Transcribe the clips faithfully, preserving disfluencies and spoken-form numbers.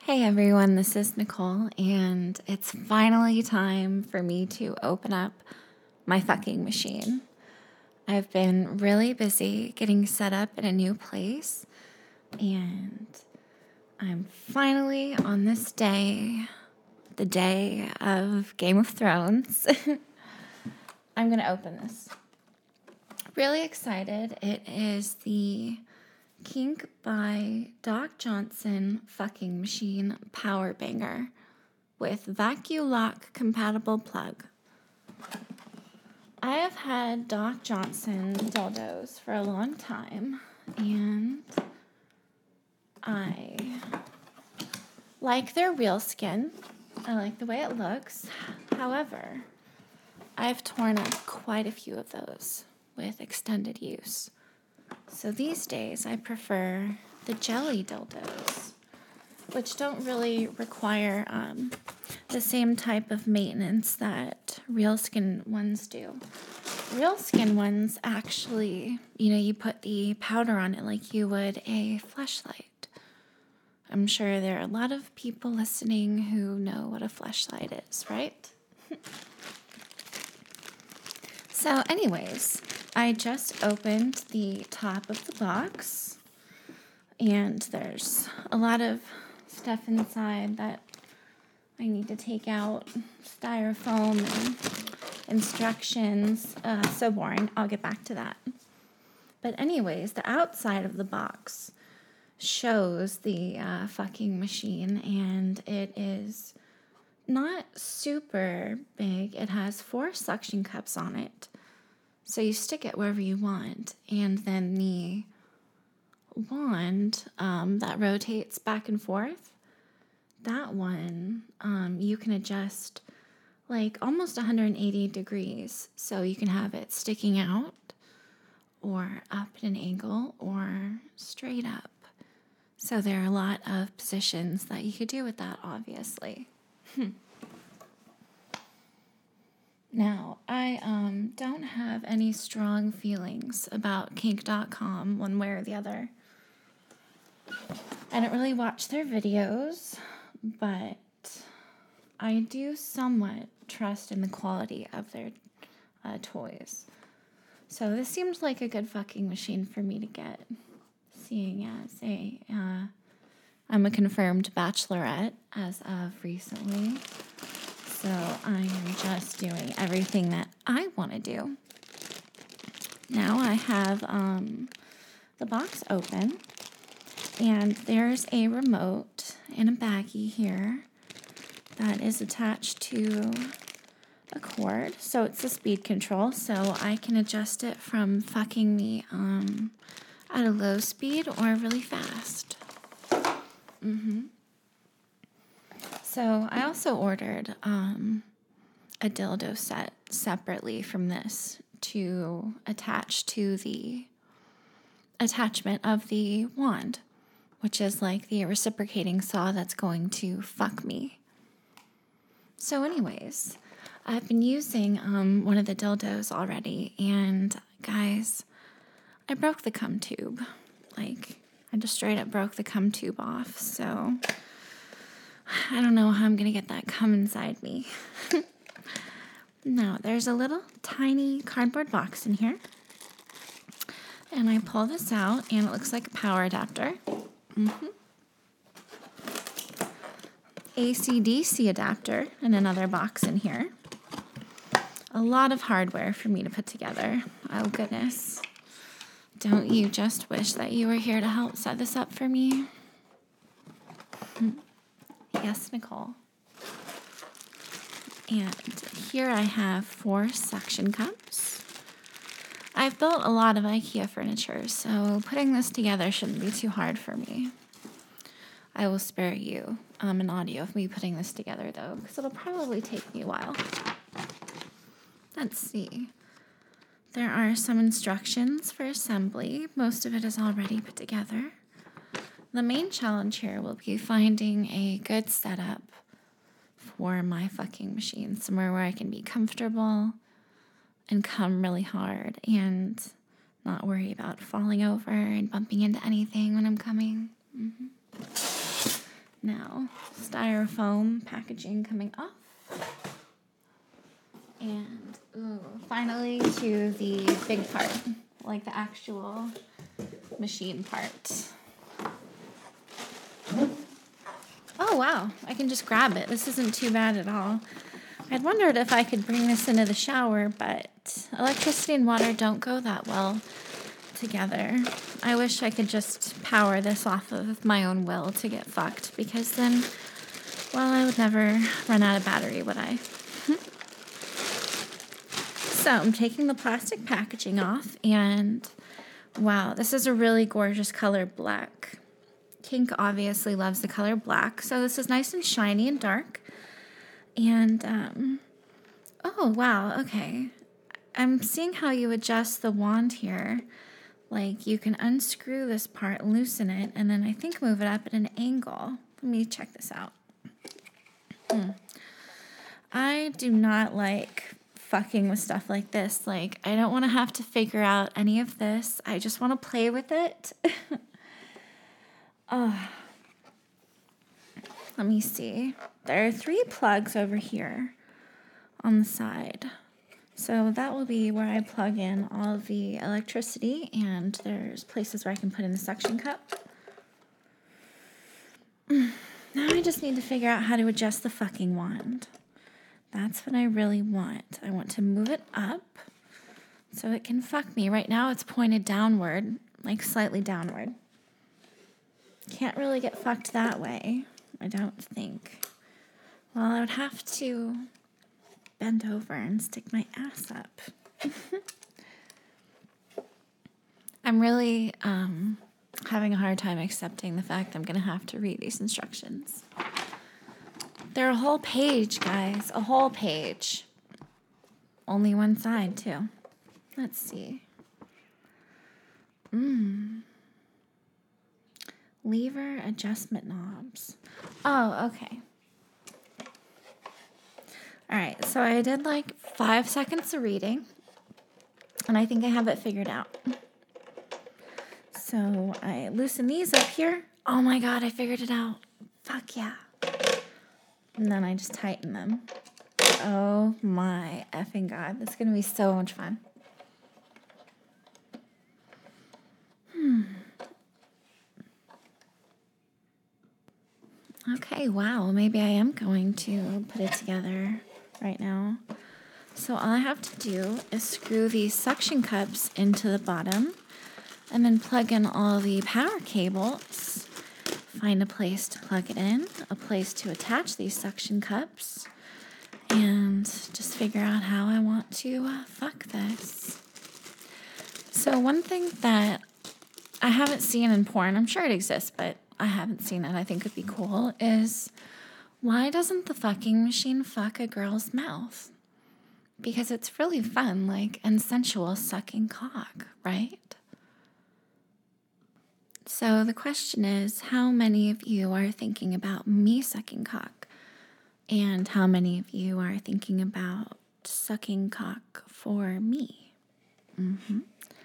Hey everyone, this is Nicole, and it's finally time for me to open up my fucking machine. I've been really busy getting set up in a new place, and I'm finally on this day, the day of Game of Thrones. I'm going to open this. Really excited. It is the Kink by Doc Johnson fucking machine power banger with vacuum lock compatible plug. I have had Doc Johnson dildos for a long time, and I like their real skin. I like the way it looks. However, I've torn up quite a few of those with extended use. So these days, I prefer the jelly dildos, which don't really require um, the same type of maintenance that real skin ones do. Real skin ones actually, you know, you put the powder on it like you would a fleshlight. I'm sure there are a lot of people listening who know what a fleshlight is, right? So anyways, I just opened the top of the box, and there's a lot of stuff inside that I need to take out, styrofoam and instructions. Uh, so boring. I'll get back to that. But anyways, the outside of the box shows the uh, fucking machine, and it is not super big. It has four suction cups on it. So you stick it wherever you want, and then the wand um, that rotates back and forth, that one um, you can adjust like almost one hundred eighty degrees. So you can have it sticking out or up at an angle or straight up. So there are a lot of positions that you could do with that, obviously. Hmm. Now, I um, don't have any strong feelings about kink dot com one way or the other. I don't really watch their videos, but I do somewhat trust in the quality of their uh, toys. So this seems like a good fucking machine for me to get, seeing as a, uh, I'm a confirmed bachelorette as of recently. So I am just doing everything that I want to do. Now I have um, the box open, and there's a remote in a baggie here that is attached to a cord. So it's a speed control, so I can adjust it from fucking me um, at a low speed or really fast. Mm-hmm. So I also ordered um, a dildo set separately from this to attach to the attachment of the wand, which is like the reciprocating saw that's going to fuck me. So anyways, I've been using um, one of the dildos already, and guys, I broke the cum tube. Like, I just straight up broke the cum tube off, so I don't know how I'm going to get that cum inside me. Now, there's a little tiny cardboard box in here. And I pull this out, and it looks like a power adapter. Mm-hmm. A C D C adapter in another box in here. A lot of hardware for me to put together. Oh, goodness. Don't you just wish that you were here to help set this up for me? Yes, Nicole. And here I have four suction cups. I've built a lot of IKEA furniture, so putting this together shouldn't be too hard for me. I will spare you um, an audio of me putting this together, though, because it'll probably take me a while. Let's see. There are some instructions for assembly. Most of it is already put together. The main challenge here will be finding a good setup for my fucking machine, somewhere where I can be comfortable and come really hard and not worry about falling over and bumping into anything when I'm coming. Mm-hmm. now. Styrofoam packaging coming off. And ooh, finally to the big part, like the actual machine part. Oh wow, I can just grab it. This isn't too bad at all. I'd wondered if I could bring this into the shower, but electricity and water don't go that well together. I wish I could just power this off of my own will to get fucked, because then, well, I would never run out of battery, would I? So I'm taking the plastic packaging off, and wow, this is a really gorgeous color black. Kink obviously loves the color black, so this is nice and shiny and dark. And, um, oh, wow, okay. I'm seeing how you adjust the wand here. Like, you can unscrew this part, loosen it, and then I think move it up at an angle. Let me check this out. Hmm. I do not like fucking with stuff like this. Like, I don't want to have to figure out any of this. I just want to play with it. Oh. Let me see. There are three plugs over here on the side. So that will be where I plug in all of the electricity, and there's places where I can put in the suction cup. Now I just need to figure out how to adjust the fucking wand. That's what I really want. I want to move it up so it can fuck me. Right now it's pointed downward, like slightly downward. Can't really get fucked that way, I don't think. Well, I would have to bend over and stick my ass up. I'm really um, having a hard time accepting the fact that I'm going to have to read these instructions. They're a whole page, guys. A whole page. Only one side, too. Let's see. Mmm. Lever adjustment knobs. Oh, okay. All right, so I did like five seconds of reading, and I think I have it figured out. So I loosen these up here. Oh my God, I figured it out. Fuck yeah. And then I just tighten them. Oh my effing God, that's gonna be so much fun. Hmm. Okay, wow, maybe I am going to put it together right now. So all I have to do is screw these suction cups into the bottom and then plug in all the power cables. Find a place to plug it in, a place to attach these suction cups, and just figure out how I want to uh, fuck this. So one thing that I haven't seen in porn, I'm sure it exists, but I haven't seen it, I think would be cool, is why doesn't the fucking machine fuck a girl's mouth? Because it's really fun, like, and sensual sucking cock, right? So the question is, how many of you are thinking about me sucking cock? And how many of you are thinking about sucking cock for me? Mm-hmm.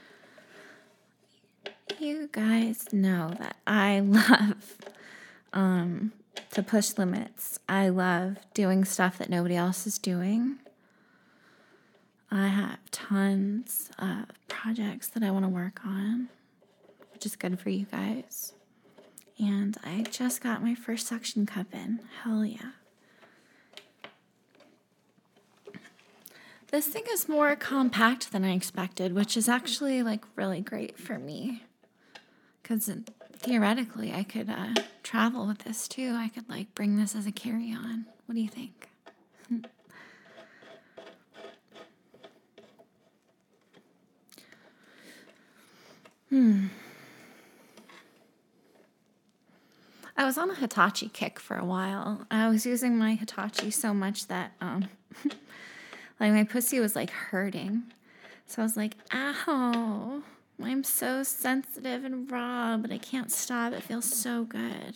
You guys know that I love um, to push limits. I love doing stuff that nobody else is doing. I have tons of projects that I want to work on, which is good for you guys. And I just got my first suction cup in. Hell yeah. This thing is more compact than I expected, which is actually like really great for me. Because theoretically, I could uh, travel with this too. I could like bring this as a carry-on. What do you think? hmm. I was on a Hitachi kick for a while. I was using my Hitachi so much that um, like my pussy was like hurting. So I was like, ow. I'm so sensitive and raw, but I can't stop. It feels so good.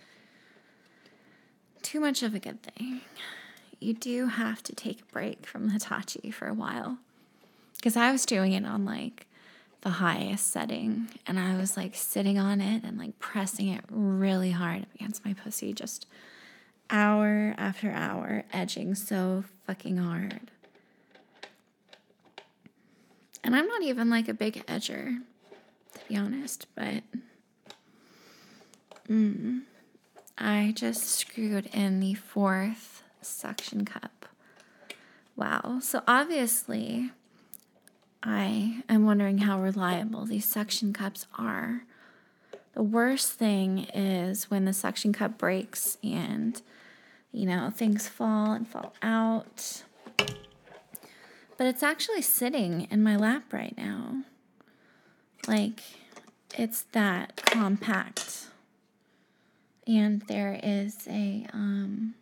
Too much of a good thing. You do have to take a break from Hitachi for a while. Because I was doing it on like the highest setting, and I was like sitting on it and like pressing it really hard against my pussy, just hour after hour, edging so fucking hard. And I'm not even like a big edger, to be honest, but mm, I just screwed in the fourth suction cup. Wow. So obviously, I am wondering how reliable these suction cups are. The worst thing is when the suction cup breaks and, you know, things fall and fall out. But it's actually sitting in my lap right now. Like, it's that compact. And there is a, um,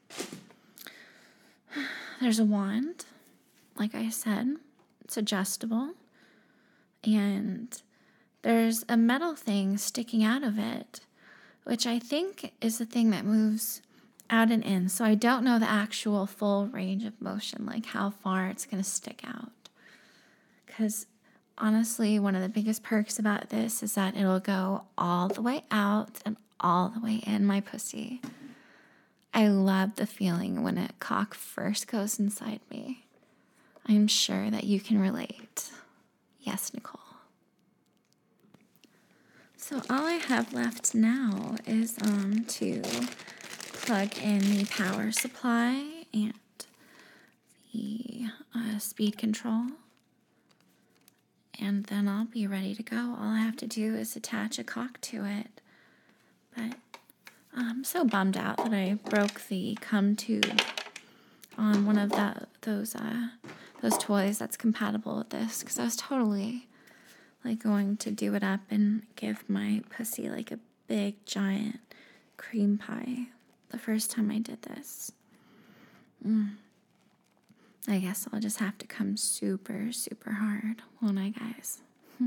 there's a wand, like I said. It's adjustable. And there's a metal thing sticking out of it, which I think is the thing that moves out and in. So I don't know the actual full range of motion, like how far it's going to stick out. Because honestly, one of the biggest perks about this is that it'll go all the way out and all the way in my pussy. I love the feeling when a cock first goes inside me. I'm sure that you can relate. Yes, Nicole. So all I have left now is um to plug in the power supply and the uh, speed control. And then I'll be ready to go. All I have to do is attach a cock to it. But I'm so bummed out that I broke the cum tube on one of the, those uh, those toys that's compatible with this, because I was totally like going to do it up and give my pussy like a big giant cream pie the first time I did this. Mm. I guess I'll just have to come super, super hard, won't I, guys?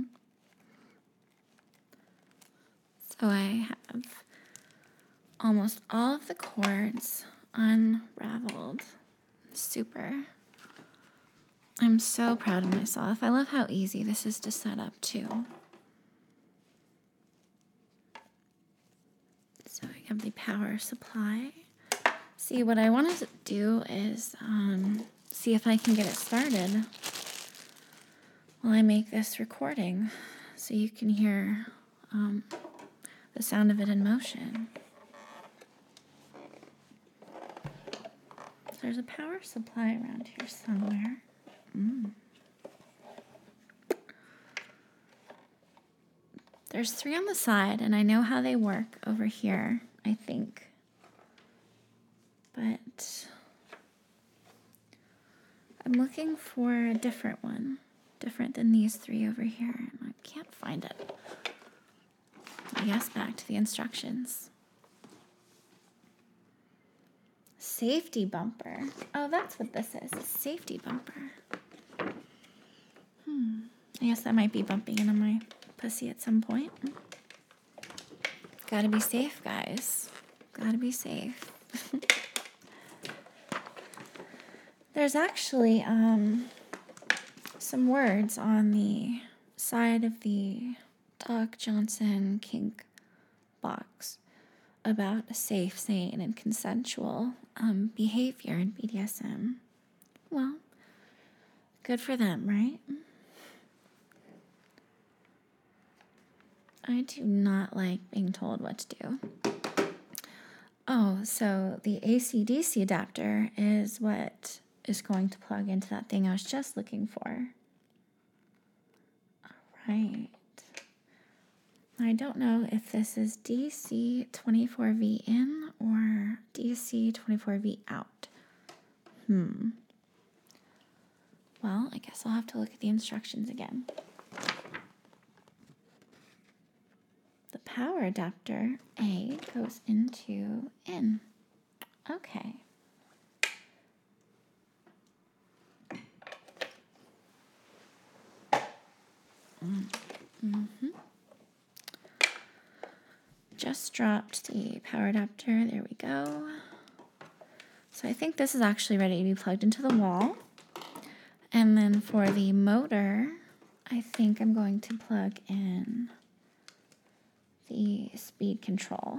So I have almost all of the cords unraveled. Super. I'm so proud of myself. I love how easy this is to set up, too. So I have the power supply. See, what I want to do is um, see if I can get it started while I make this recording so you can hear um, the sound of it in motion. So there's a power supply around here somewhere. Mm. There's three on the side, and I know how they work over here, I think. But I'm looking for a different one, different than these three over here, and I can't find it. I guess back to the instructions. Safety bumper. Oh, that's what this is, a safety bumper. Hmm. I guess that might be bumping into my pussy at some point. Gotta be safe, guys. Gotta be safe. There's actually um, some words on the side of the Doc Johnson kink box about a safe, sane, and consensual um, behavior in B D S M. Well, good for them, right? I do not like being told what to do. Oh, so the A C D C adapter is what is going to plug into that thing I was just looking for. All right. I don't know if this is D C twenty-four V in or D C twenty-four V out. Hmm. Well, I guess I'll have to look at the instructions again. The power adapter A goes into in. Okay. Mm. Mm-hmm. Just dropped the power adapter. There we go. So I think this is actually ready to be plugged into the wall. And then for the motor, I think I'm going to plug in the speed control.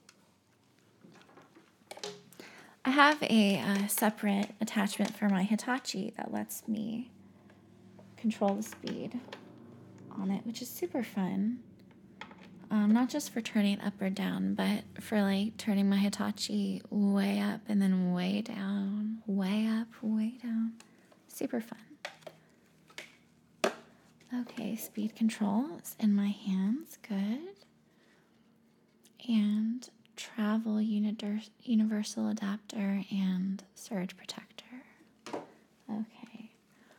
I have a uh, separate attachment for my Hitachi that lets me control the speed on it, which is super fun. Um, not just for turning it up or down, but for like turning my Hitachi way up and then way down, way up, way down. Super fun. Okay, speed control is in my hands. Good. And travel unidir- universal adapter and surge protector. Okay.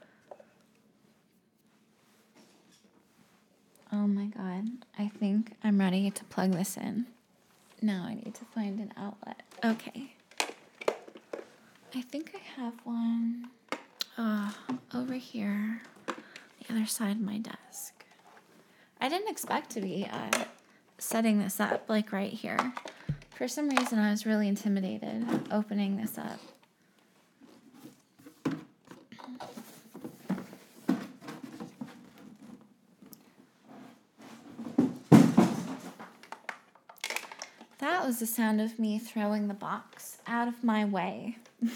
Oh my god. I think I'm ready to plug this in. Now I need to find an outlet. Okay. I think I have one uh, over here, the other side of my desk. I didn't expect to be uh, setting this up like right here. For some reason, I was really intimidated opening this up. That was the sound of me throwing the box out of my way.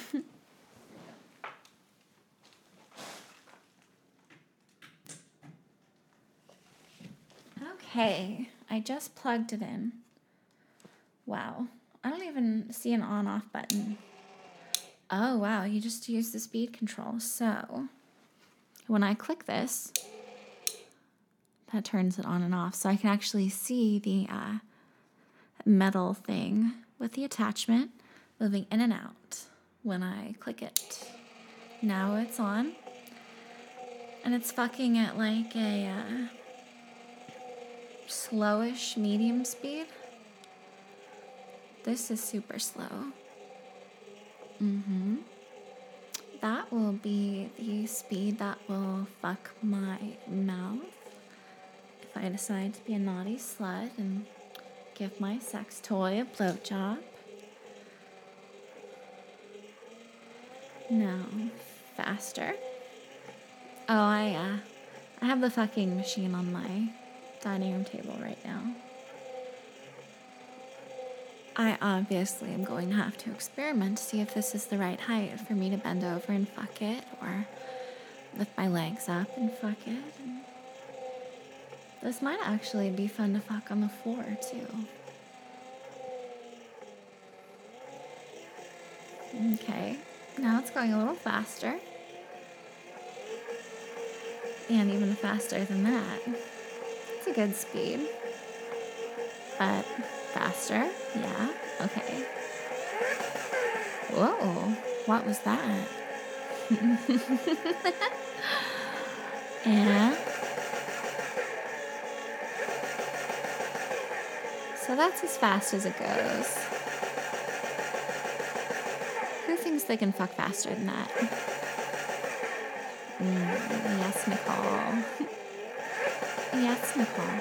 Okay, I just plugged it in. Wow, I don't even see an on-off button. Oh, wow, you just use the speed control. So when I click this, that turns it on and off. So I can actually see the uh, metal thing with the attachment moving in and out when I click it. Now it's on. And it's fucking at like a uh, slowish medium speed. This is super slow. Mm-hmm. That will be the speed that will fuck my mouth if I decide to be a naughty slut and give my sex toy a blowjob. No, faster. Oh, I uh, I have the fucking machine on my dining room table right now. I obviously am going to have to experiment to see if this is the right height for me to bend over and fuck it, or lift my legs up and fuck it. And this might actually be fun to fuck on the floor, too. Okay, now it's going a little faster. And even faster than that. It's a good speed. But faster, yeah, okay. Whoa, what was that? And so that's as fast as it goes. Who thinks they can fuck faster than that? Mm, yes, Nicole. Yes, Nicole.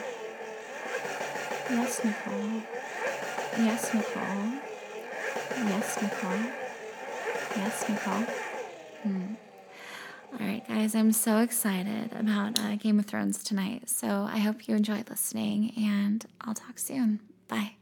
Yes, Nicole. Yes, Nicole. Yes, Nicole. Yes, Nicole. Hmm. All right, guys, I'm so excited about uh, Game of Thrones tonight. So I hope you enjoyed listening, and I'll talk soon. Bye.